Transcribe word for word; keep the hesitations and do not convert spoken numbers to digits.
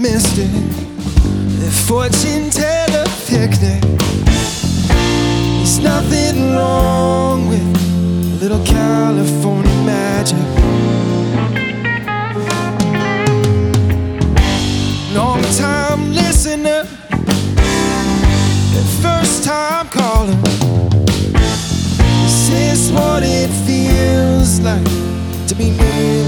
missed it. The fortune teller picnic. There's nothing wrong with a little California magic. Long time listener, first time calling. This is what it feels like to be near